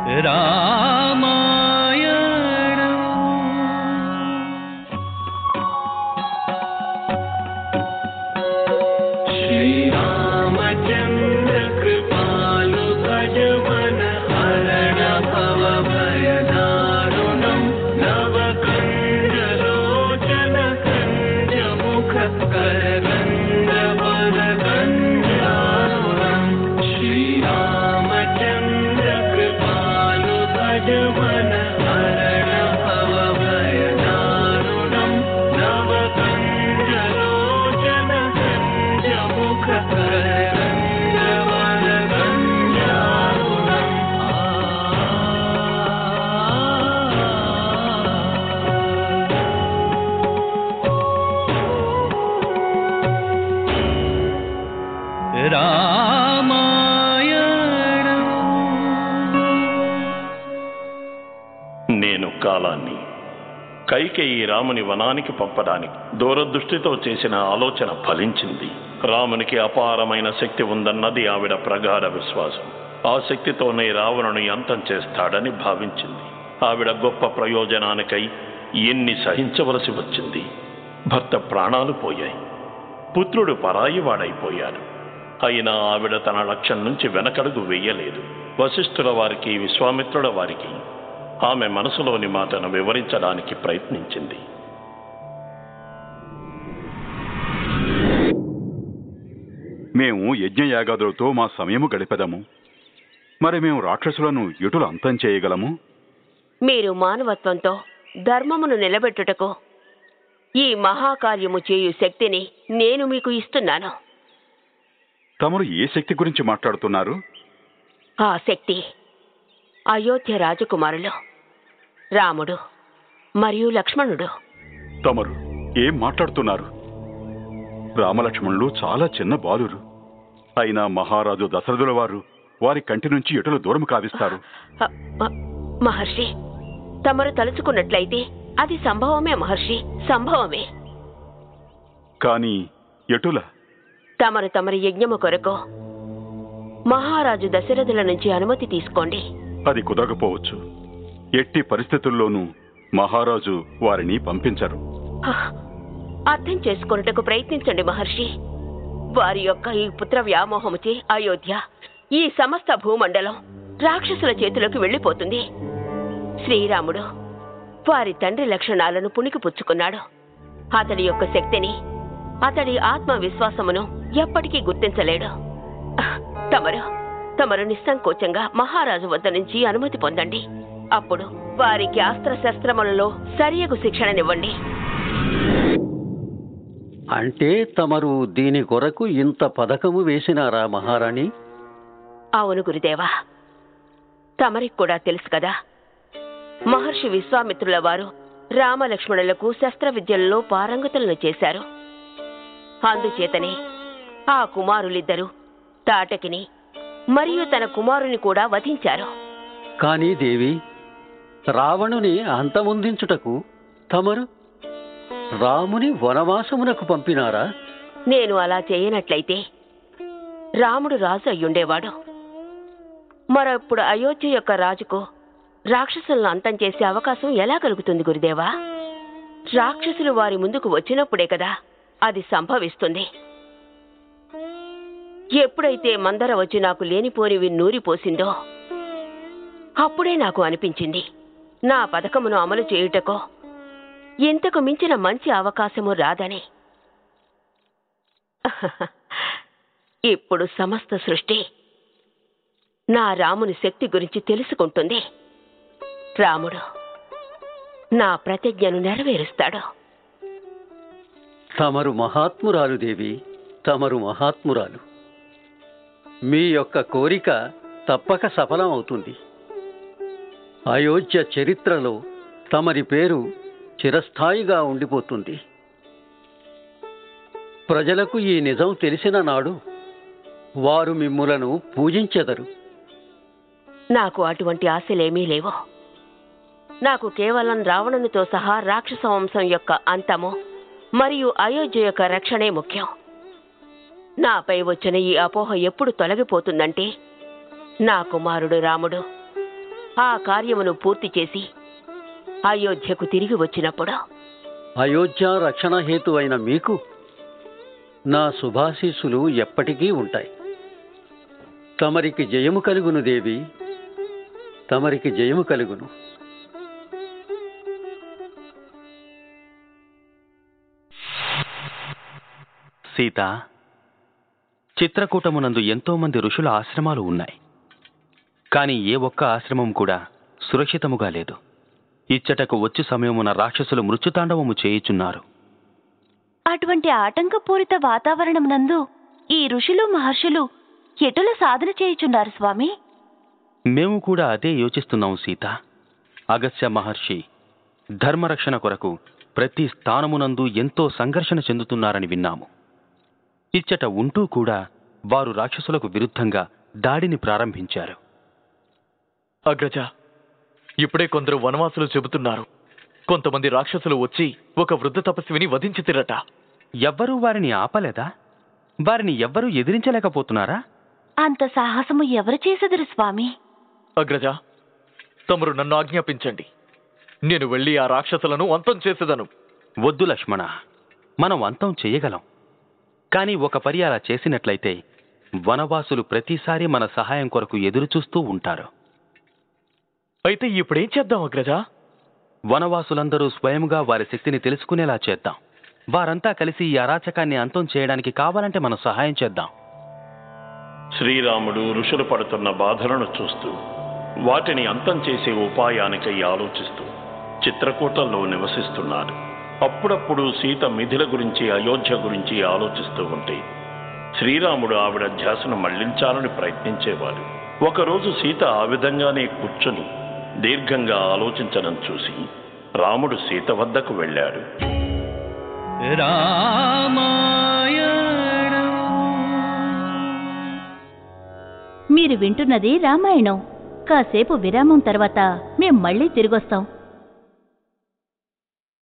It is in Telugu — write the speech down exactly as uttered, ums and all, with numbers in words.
నేను కాలాన్ని కైకేయి రాముని వనానికి పంపడానికి దూరదృష్టితో చేసిన ఆలోచన ఫలించింది. రామునికి అపారమైన శక్తి ఉందన్నది ఆవిడ ప్రగాఢ విశ్వాసం. ఆ శక్తితోనే రావణుని అంతం చేస్తాడని భావించింది. ఆవిడ గొప్ప ప్రయోజనానికై ఎన్ని సహించవలసి వచ్చింది. భర్త ప్రాణాలు పోయాయి, పుత్రుడు పరాయి వాడైపోయాడు. అయినా ఆవిడ తన లక్ష్యం నుంచి వెనకడుగు వెయ్యలేదు. వశిష్ఠుల వారికి, విశ్వామిత్రుల వారికి ఆమె మనసులోని మాటను వివరించడానికి ప్రయత్నించింది. మేము యజ్ఞయాగాదులతో మా సమయము గడిపెదము. మరి మేము రాక్షసులను ఎటులు అంతం చేయగలము? మీరు మానవత్వంతో ధర్మమును నిలబెట్టుటకు ఈ మహాకార్యము చేయు శక్తిని నేను మీకు ఇస్తున్నాను. తమరు ఏ శక్తి గురించి మాట్లాడుతున్నారు? ఆ శక్తి అయోధ్య రాజకుమారులు రాముడు మరియు లక్ష్మణుడు. తమరు ఏం మాట్లాడుతున్నారు? రామలక్ష్మణులు చాలా చిన్న బాలురు. అయినా మహారాజు దశరథుల వారు వారి కంటి నుంచి ఎటులు దూరం కావిస్తారు? మహర్షి, తమరు తలుచుకున్నట్లయితే అది సంభవమే మహర్షి, సంభవమే. కానీ ఎటుల? తమరు తమరి యజ్ఞము కొరకు మహారాజు దశరథుల నుంచి అనుమతి తీసుకోండి. అది కుదరకపోవచ్చు. ఎట్టి పరిస్థితుల్లోనూ మహారాజు వారిని పంపించరు. అర్థం చేసుకున్నటకు ప్రయత్నించండి మహర్షి. వారి యొక్క ఈ పుత్ర వ్యామోహముచే అయోధ్య, ఈ సమస్త భూమండలం రాక్షసుల చేతిలోకి వెళ్ళిపోతుంది. శ్రీరాముడు వారి తండ్రి లక్షణాలను పుణికి పుచ్చుకున్నాడు. అతడి యొక్క శక్తిని, అతడి ఆత్మవిశ్వాసమును ఎప్పటికీ గుర్తించలేడు. తమరు తమరు నిస్సంకోచంగా మహారాజు వద్ద నుంచి అనుమతి పొందండి. అప్పుడు వారికి అస్త్రశస్త్రములలో సరియగు శిక్షణనివ్వండి. అంటే తమరు దీని కొరకు ఇంత పథకము వేసినారా మహారాణి? అవును గురుదేవా. తమరికి కూడా తెలుసు కదా, మహర్షి విశ్వామిత్రుల వారు రామలక్ష్మణులకు శస్త్ర విద్యలలో పారంగతులను చేశారు. అందుచేతనే ఆ కుమారులిద్దరూ తాటకిని మరియు తన కుమారుని కూడా వధించారు. కానీ దేవి, రావణుని అంతమొందించుటకు తమరు రాముని వనవాసమునకు పంపినారా? నేను అలా చేయనట్లయితే రాముడు రాజు అయ్యుండేవాడు. మరప్పుడు అయోధ్య యొక్క రాజుకు రాక్షసులను అంతం చేసే అవకాశం ఎలా కలుగుతుంది గురుదేవా? రాక్షసులు వారి ముందుకు వచ్చినప్పుడే కదా అది సంభవిస్తుంది. ఎప్పుడైతే మందర వచ్చి నాకు లేనిపోనివి నూరిపోసిందో అప్పుడే నాకు అనిపించింది, నా పథకమును అమలు చేయుటకో ఇంతకు మించిన మంచి అవకాశము రాదని. ఇప్పుడు సమస్త సృష్టి నా రాముని శక్తి గురించి తెలుసుకుంటుంది. రాముడు నా ప్రతిజ్ఞను నెరవేరుస్తాడు. తమరు మహాత్మురాలు దేవి, తమరు మహాత్మురాలు. మీ యొక్క కోరిక తప్పక సఫలం అవుతుంది. అయోధ్య చరిత్రలో తమరి పేరు చిరస్థాయిగా ఉండిపోతుంది. ప్రజలకు ఈ నిజం తెలిసిన నాడు వారు మిమ్ములను పూజించెదరు. నాకు అటువంటి ఆశలేమీ లేవు. నాకు కేవలం రావణునితో సహా రాక్షస వంశం యొక్క అంతము మరియు అయోధ్య యొక్క రక్షణే ముఖ్యం. నాపై వచ్చిన ఈ అపోహ ఎప్పుడు తొలగిపోతుందంటే, నా కుమారుడు రాముడు ఆ కార్యమును పూర్తి చేసి అయోధ్యకు తిరిగి వచ్చినప్పుడు అయోధ్య రక్షణ హేతు అయిన మీకు నా శుభాశీస్సులు ఎప్పటికీ ఉంటాయి. తమరికి జయము కలుగును దేవి, తమరికి జయము కలుగును. సీత, చిత్రకూటమునందు ఎంతో మంది ఋషుల ఆశ్రమాలు ఉన్నాయి. కాని ఏ ఒక్క ఆశ్రమం కూడా సురక్షితముగా లేదు. ఇచ్చటకు వచ్చు సమయమున రాక్షసులు మృత్యుతాండవము చేయుచున్నారు. అటువంటి ఆటంకపూరిత వాతావరణమునందు ఈ ఋషులు మహర్షులు ఎటుల సాధన చేయుచున్నారు స్వామి? మేము కూడా అదే యోచిస్తున్నాం సీత. అగస్త్య మహర్షి ధర్మరక్షణ కొరకు ప్రతి స్థానమునందు ఎంతో సంఘర్షణ చెందుతున్నారని విన్నాము. ఇచ్చట ఉంటూ కూడా వారు రాక్షసులకు విరుద్ధంగా దాడిని ప్రారంభించారు. అగ్రజ, ఇప్పుడే కొందరు వనవాసులు చెబుతున్నారు, కొంతమంది రాక్షసులు వచ్చి ఒక వృద్ధ తపస్విని వధించితిరట. ఎవ్వరూ వారిని ఆపలేదా? వారిని ఎవ్వరూ ఎదిరించలేకపోతున్నారా? అంత సాహసము ఎవరు చేసెదరు స్వామి? అగ్రజ, తమరు నన్ను ఆజ్ఞాపించండి. నేను వెళ్ళి ఆ రాక్షసులను అంతం చేసేదను. వద్దు లక్ష్మణ, మనం అంతం చెయ్యగలం. కాని ఒక పరి అలా చేసినట్లయితే వనవాసులు ప్రతిసారి మన సహాయం కొరకు ఎదురుచూస్తూ ఉంటారు. అయితే ఇప్పుడేం చేద్దాం అగ్రజ? వనవాసులందరూ స్వయంగా వారి శక్తిని తెలుసుకునేలా చేద్దాం. వారంతా కలిసి ఈ అరాచకాన్ని అంతం చేయడానికి కావాలంటే మనం సహాయం చేద్దాం. శ్రీరాముడు ఋషులు పడుతున్న బాధలను చూస్తూ వాటిని అంతం చేసే ఉపాయానికై ఆలోచిస్తూ చిత్రకూటంలో నివసిస్తున్నాడు. అప్పుడప్పుడు సీత మిథిల గురించి, అయోధ్య గురించి ఆలోచిస్తూ ఉంటే శ్రీరాముడు ఆవిడ ధ్యాసను మళ్లించాలని ప్రయత్నించేవాడు. ఒకరోజు సీత ఆ విధంగానే కూర్చుని దీర్ఘంగా ఆలోచించడం చూసి రాముడు సీత వద్దకు వెళ్ళాడు. మీరు వింటున్నది రామాయణం. కాసేపు విరామం తర్వాత మేం మళ్ళీ తిరిగొస్తాం.